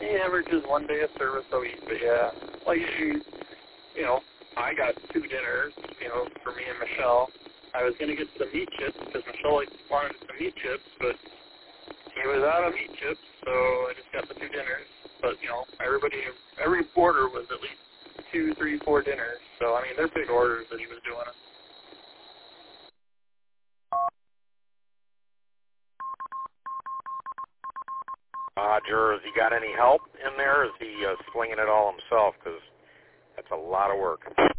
He averages 1 day of service a week, but yeah, like you know, I got 2 dinners, you know, for me and Michelle. I was going to get some meat chips because Michelle wanted some meat chips, but he was out of meat chips, so I just got the 2 dinners. But, you know, every order was at least 2, 3, 4 dinners. So, I mean, they're big orders that he was doing. Roger, has he got any help in there? Is he slinging it all himself? Because that's a lot of work.